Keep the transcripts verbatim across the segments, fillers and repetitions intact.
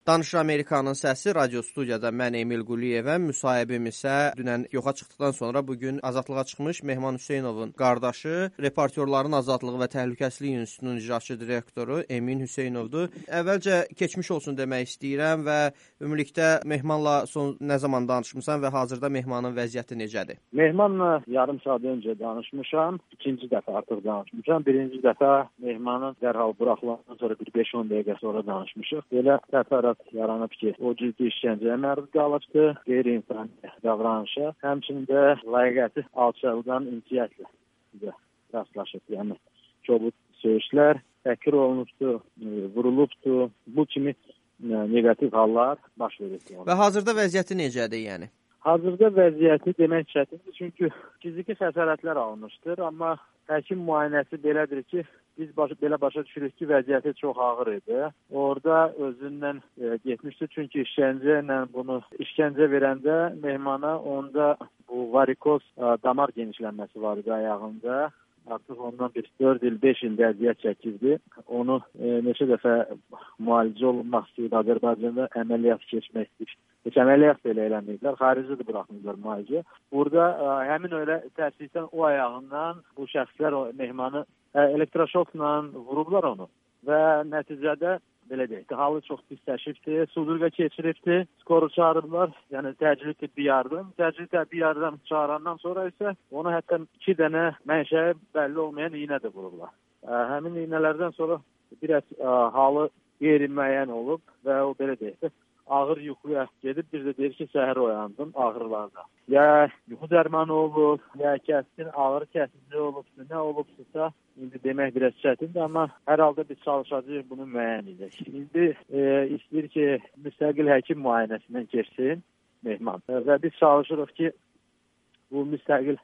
Danışır Amerikanın səsi radio studiyada mən Emil Quliyevəm, müsahibim isə dünən yoxa çıxdıqdan sonra bugün azadlığa çıxmış Mehman Hüseynovun qardaşı, Reportyorların Azadlığı və Təhlükəsizlik İnstitutunun icraçı direktoru Emin Hüseynovdur. Əvvəlcə keçmiş olsun demək istəyirəm və ümumilikdə Mehmanla son nə zaman danışmısan və hazırda Mehmanın vəziyyəti necədir? Mehmanla yarım saat öncə danışmışam, ikinci dəfə artıq danışmışam. Birinci dəfə Mehmanın dərhal buraxılandan sonra bir beş on dəqiqə sonra danışmışıq. Belə təfərrüat yaranıb ki, o ciddi işgəncəyə məruz qalıbdı, qeyri-insani davranışa, həmçinin də layiqəti alçaldan insiyyətlə rastlaşıb. Yəni, kobud söyüşlər təkrar olunubdu, vurulubdu, bu kimi negativ hallar baş verir. Və hazırda vəziyyəti necədir, yəni? Hazırda vəziyyəti demək çətindir, çünki fiziki xəsarətlər alınmışdır, amma həkim müayinəsi belədir ki, biz baş, belə başa düşürük ki, vəziyyəti çox ağır idi. Orada özündən e, getmişdi, çünki işgəncə ilə bunu işgəncə verəndə Mehmana onda bu varikoz e, damar genişlənməsi var idi ayağında. Artıq ondan bir dörd il, beş il əziyyət çəkirdi. Onu e, neçə dəfə müalicə olunmaq istəyirdi, Azərbaycanda əməliyyat keçmək istəyir. Heç əməliyyat belə eləməyiblər, xaricdə də buraxmırlar müalicə. Burada ə, həmin öyle təəssüfdən o ayağından bu şəxslər o Mehmanı ə, elektroşokla vurublar onu və nəticədə belə deyək, halı çox pisləşibdi, sudurqa keçiribdi, skoru çağırırlar, yəni təcili tibbi yardım. Təcili tibbi yardım çağırandan sonra isə ona hətta iki dənə mənşəyi bəlli olmayan iynə də vururlar. Ə, həmin iynələrdən sonra biraz ə, halı qeyri-müəyyən olub və o belə deyək, ağır yuxuya gedib, bir də deyir ki, səhər oyandım ağrılarda. Ya yuxu dərmanı olub, ya kəskin ağrı kəsici olubsa, nə olubsa, indi demək biraz çətindir, amma hər halda biz çalışacağıq bunu müəyyən edək. İndi e, istəyir ki, müstəqil həkim müayinəsindən keçsin Mehman. E, və biz çalışırıq ki, bu müstəqil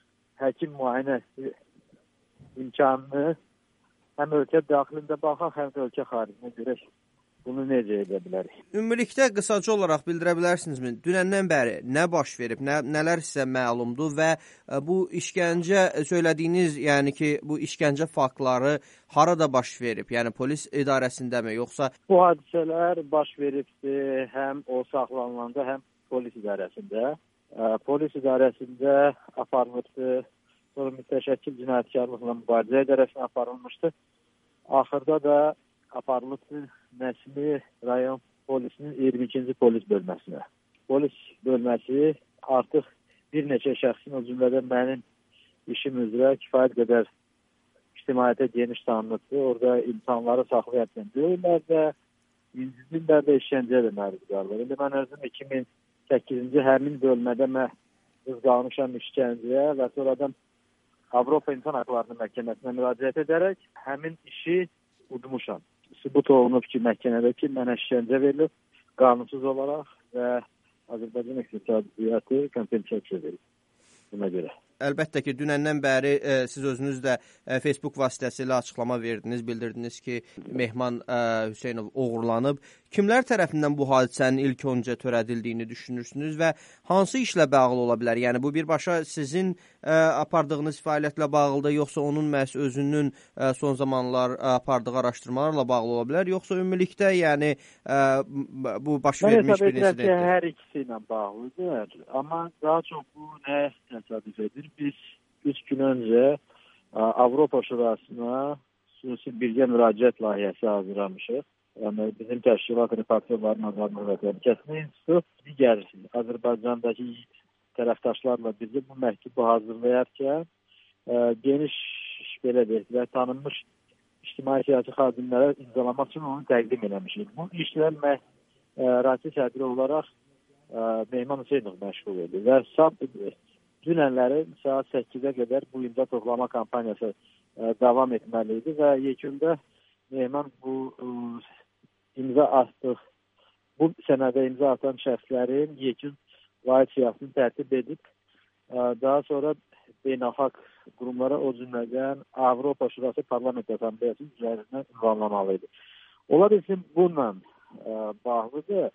həkim müayinəsi imkanını həm ölkə daxilində baxaq, həm də ölkə xaricində görək. Bunu necə edə bilərik? Ümumilikdə qısaca olaraq bildirə bilərsinizmi? Dünəndən bəri nə baş verib, nə, nələr sizə məlumdur və bu işgəncə söylədiyiniz, yəni ki, bu işgəncə faktları harada baş verib? Yəni polis idarəsindəmi, yoxsa? Bu hadisələr baş veribdi həm o saxlanılanda, həm polis idarəsində. Polis idarəsində aparılıbdı, sonra mütəşəkkil cinayətkarlıqla mübarizə idarəsinə aparılmışdı. Axırda da aparılıbdı Nəsimi rayon polisinin iyirmi ikinci polis bölməsinə. Polis bölməsi artıq bir neçə şəxsin, o cümlədən mənim işim üzrə kifayət qədər ictimaiyyətə geniş tanınıbdır. Orada insanları saxlayarkən döyürlər də, incidirlər də, işgəncəyə də məruz qalırlar. İndi mən özüm iki min səkkizinci həmin bölmədə məhz qalmışam işgəncəyə və sonradan Avropa İnsan Haqları Məhkəməsinə müraciət edərək həmin işi udmuşam. Sübut olunub ki, məhkəmədə ki, mənə işgəncə verilib, qanunsuz olaraq və Azərbaycan iqtisadiyyatı kompensasiya verilib buna görə. Əlbəttə ki, dünəndən bəri e, siz özünüz də e, Facebook vasitəsilə açıqlama verdiniz, bildirdiniz ki, Mehman e, Hüseynov oğurlanıb. Kimlər tərəfindən bu hadisənin ilk öncə törədildiyini düşünürsünüz və hansı işlə bağlı ola bilər? Yəni, bu birbaşa sizin e, apardığınız fəaliyyətlə bağlıdır, yoxsa onun məhz özünün e, son zamanlar apardığı araşdırmalarla bağlı ola bilər, yoxsa ümumilikdə, yəni, e, bu baş vermiş bir insidentdir? Mən hər ikisi ilə bağlıdır, amma daha çox bu nə təsadüf edir? Biz üç gün öncə Avropa Şurasına xüsusi birgə müraciət layihəsi hazırlamışıq. Yəni bizim təşkilat Reportyorların Azadlığı və Təhlükəsizlik İnstitutu digər Azərbaycandakı tərəfdaşlarla birgə bu məktubu hazırlayarkən geniş belə deyək və tanınmış ictimai siyasi xadimlərə imzalamaq üçün onu təqdim eləmişik. Bu işlə məhz Rəis sədri olaraq Mehman Hüseynov məşğul edir və sab dünənləri saat səkkizə qədər bu imza toplama kampaniyası ə, davam etməli idi və yekunda Mehman bu ə, imza atdıq, bu sənədə imza atan şəxslərin yekun vahid siyasını tərtib edib, ə, daha sonra beynəlxalq qurumlara, o cümlədən Avropa Şurası Parlament Asambleyası üzərindən ünvanlamalıydı. Ola bilsin bununla ə, bağlıdır.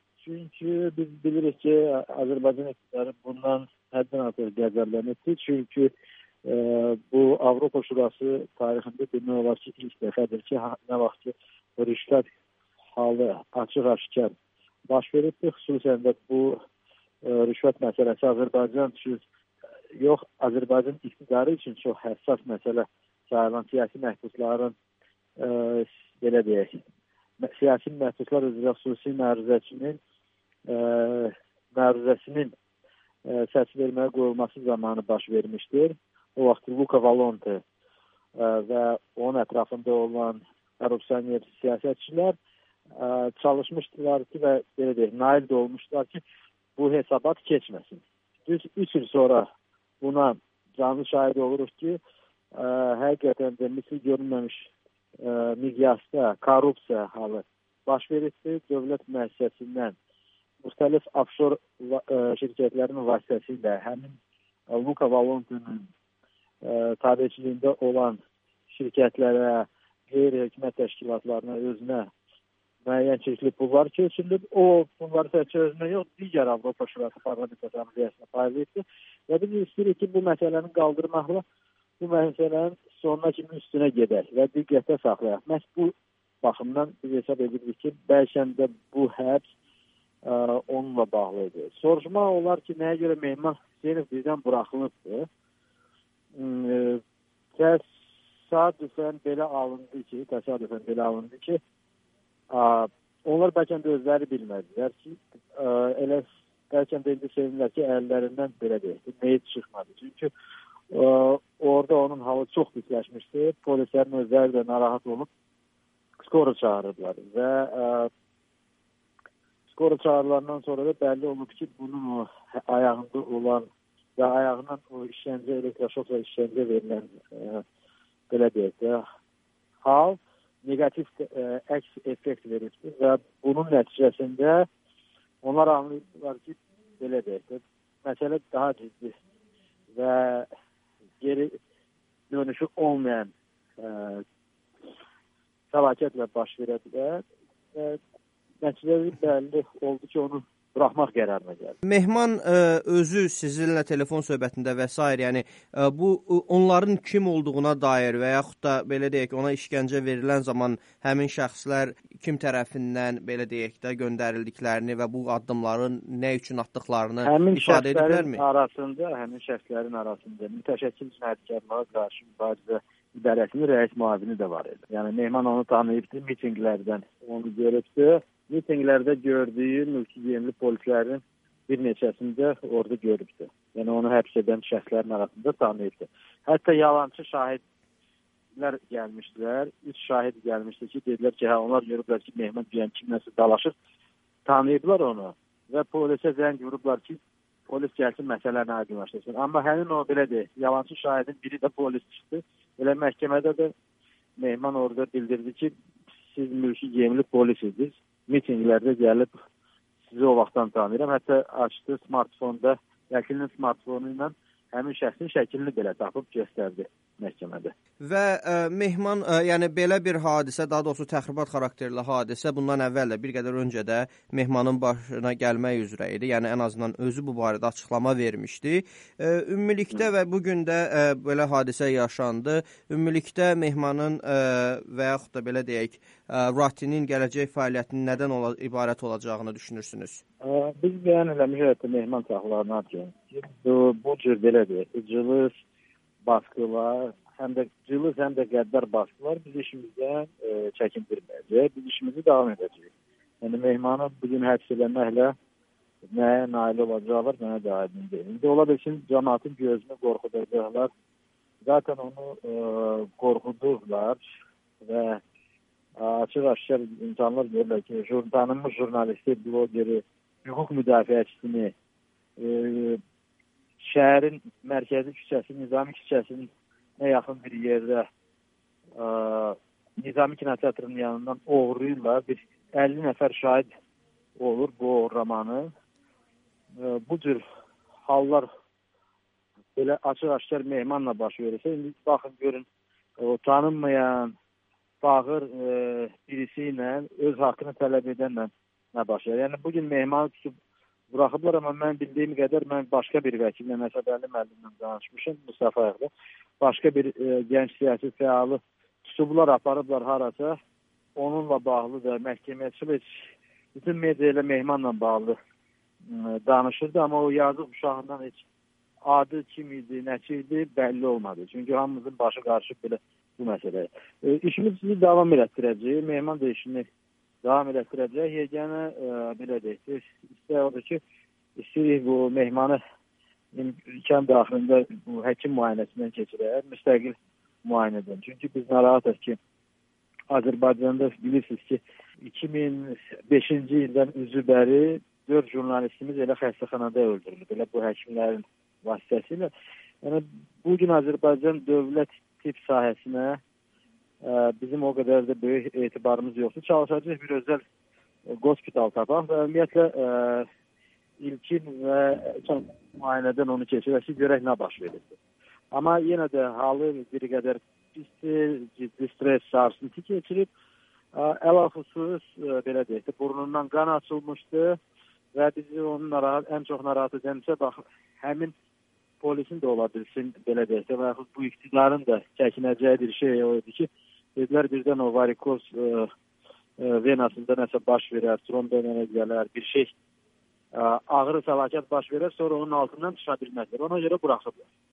Çünki biz bilirik ki, Azərbaycan iqtidarı bundan həddən artıq qəzəblənibdir. Çünki e, bu Avropa Şurası tarixində demək olar ki, ilk dəfədir ki, nə vaxt ki, rüşvət halı açıq-aşkar baş veribdir. Xüsusən də bu e, rüşvət məsələsi Azərbaycan üçün yox, Azərbaycan iqtidarı üçün çox həssas məsələ sayılan siyasi məhbusların e, belə deyək, siyasi məhbuslar üzrə xüsusi məruzəçinin e, məruzəsinin e, səs verməyə qoyulması zamanı baş vermişdir. O vaxt Luka Valonte e, və onun ətrafında olan korrupsioner siyasətçilər e, çalışmışdılar ki və belə deyək, nail də olmuşlar ki, bu hesabat keçməsin. Düz üç il sonra buna canlı şahid oluruq ki, ə, həqiqətən də misli görünməmiş ə, miqyasda korrupsiya halı baş veribdir. Dövlət müəssisəsindən müxtəlif offshore ə, şirkətlərin vasitəsilə həmin ə, Luka Valonte'nin tabiçiliyində olan şirkətlərə, qeyri-hökumət təşkilatlarına, özünə müəyyən çeşitli pullar keçirilib. O pulları təkcə özünə yox, digər Avropa Şurası Parlament Assambleyasına paylayıbdır. Və biz istəyirik ki, bu məsələni qaldırmaqla bu məsələnin sonuna kimi üstünə gedək və diqqətə saxlayaq. Məhz bu baxımdan biz hesab edirik ki, bəlkə də bu həbs ə, onunla bağlıdır. Soruşmaq olar ki, nəyə görə Mehman Hüseynov bizdən buraxılıbdır? Təsadüfən belə alındı ki, təsadüfən belə alındı ki, ə, onlar bəlkə də özləri bilmədilər ki, ə, elə bəlkə də indi sevinirlər ki, əllərindən belə deyək, meyit çıxmadı. Çünki ə, orada onun halı çox pisləşmişdi. Polislərin özləri də narahat olub skora çağırırlar və ə, skora çağırılandan sonra da bəlli olub ki, bunun o ayağında olan və ayağından o işgəncə, elektroşok və işgəncə verilən ə, belə deyək də, hal negativ ə, əks effekt verir və bunun nəticəsində onlar anlayırlar ki, belə deyək də, məsələ daha ciddi və geri dönüşü olmayan ə, fəlakətlə baş verə bilər və nəticələri bəlli oldu ki, onu buraxmaq qərarına gəldi. Mehman ə, özü sizinlə telefon söhbətində və s. yəni ə, bu onların kim olduğuna dair və yaxud da belə deyək ona işgəncə verilən zaman həmin şəxslər kim tərəfindən belə deyək də göndərildiklərini və bu addımların nə üçün atdıqlarını həmin ifadə ediblərmi? Həmin arasında, həmin şəxslərin arasında mütəşəkkil cinayətkarlığa qarşı mübarizə idarəsinin rəis müavini də var idi. Yəni Mehman onu tanıyıbdı, mitinqlərdən onu görübdü. Mitinqlərdə gördüyü mülki geyimli polislərin bir neçəsində orada görübdü. Yəni onu həbs edən şəxslərin arasında tanıyıbdı. Hətta yalancı şahidlər gəlmişdilər. Üç şahid gəlmişdi ki, dedilər ki, hə, onlar görüblər ki, Mehman deyən kimləsə dalaşır. Tanıyıblar onu və polisə zəng vurublar ki, polis gəlsin, məsələni aydınlaşdırsın. Amma həmin o belə deyil, yalancı şahidin biri də polis çıxdı. Elə məhkəmədə də Mehman orada bildirdi ki, siz mülki geyimli polis idiniz. Mitinqlərdə gəlib sizi o vaxtdan tanıyıram. Hətta açdı smartfonda, vəkilinin smartfonu ilə həmin şəxsin şəklini belə tapıb göstərdi məhkəmədə. Və ə, Mehman, ə, yəni belə bir hadisə, daha doğrusu təxribat xarakterli hadisə bundan əvvəl də bir qədər öncə də Mehmanın başına gəlmək üzrə idi. Yəni ən azından özü bu barədə açıqlama vermişdi. Ə, ümumilikdə və bu gün də ə, belə hadisə yaşandı. Ümumilikdə Mehmanın ə, və yaxud da belə deyək, ə, Ratinin gələcək fəaliyyətinin nədən ola, ibarət olacağını düşünürsünüz? Ə, biz bəyan eləmişik ki, Mehman saxlanarkən bu, bu cür belə deyək, cılız baskılar, həm də cılız, həm də qəddar baskılar biz işimizdən e, çəkindirməyəcək. Biz işimizi davam edəcəyik. Yəni, Mehmanı bugün həbs edilməklə nəyə nail olacaqlar, mənə də aydın deyil. İndi ola bilsin, cəmaatın gözünü qorxudacaqlar. Zaten onu e, qorxudurlar və açıq-aşkar insanlar görürlər ki, jur, tanınmış jurnalisti, blogeri, hüquq müdafiəçisini, e, şəhərin mərkəzi küçəsi, Nizami küçəsinin nə yaxın bir yerdə ə, Nizami kinoteatrının yanından oğurlayırlar. Bir əlli nəfər şahid olur bu oğurlamanı. Ə, bu cür hallar belə açıq-aşkar Mehmanla baş verirsə, indi baxın, görün, o tanınmayan, bağır ə, birisi ilə öz haqqını tələb edənlə nə baş verir. Yəni, bugün Mehmanı tutub buraxıblar, amma mən bildiyim qədər mən başqa bir vəkillə, Məsədəli müəllimlə danışmışım, Mustafa Ayaqda. Başqa bir e, gənc siyasi fəalı tutublar, aparıblar harasa. onunla bağlı da məhkəməçilər bütün media ilə Mehmanla bağlı ə, danışırdı, amma o yazıq uşağından heç adı kim idi, nəçi idi belli olmadı. Çünki hamımızın başı qarışıb belə bu məsələyə. E, işimiz bizi davam elətdirəcək. Mehman da işini davam elətdirəcək. Yeganə e, belə deyək, istək odur ki, istəyirik bu Mehmanı imkan daxilində bu həkim müayinəsindən keçirək, müstəqil müayinədən. Çünki biz narahatıq ki, Azərbaycanda bilirsiniz ki, iki min beşinci ildən üzü bəri dörd jurnalistimiz elə xəstəxanada öldürülür. Elə bu həkimlərin vasitəsilə. Yəni, bugün Azərbaycan dövlət tibb sahəsinə ə, bizim o qədər də böyük etibarımız yoxdur. Çalışacaq bir özəl hospital tapaq və ümumiyyətlə ə, ilkin və müayinədən onu keçirək ki, görək nə baş verir. Amma yenə də halı bir qədər pisdir, ciddi stres, sarsıntı keçirib. Əl-xüsus, belə deyək, burnundan qan açılmışdı və bizi onun narahat, ən çox narahat edəmsə, bax, həmin polisin də ola bilsin, belə deyək, və yaxud bu iqtidarın da çəkinəcəyi bir şey o idi ki, dedilər birdən o varikoz ə, ə, venasında nəsə baş verər, tromb dönənə gələr, bir şey ə, ağrı fəlakət baş verər, sonra onun altından çıxa bilməzlər. Ona görə buraxıblar.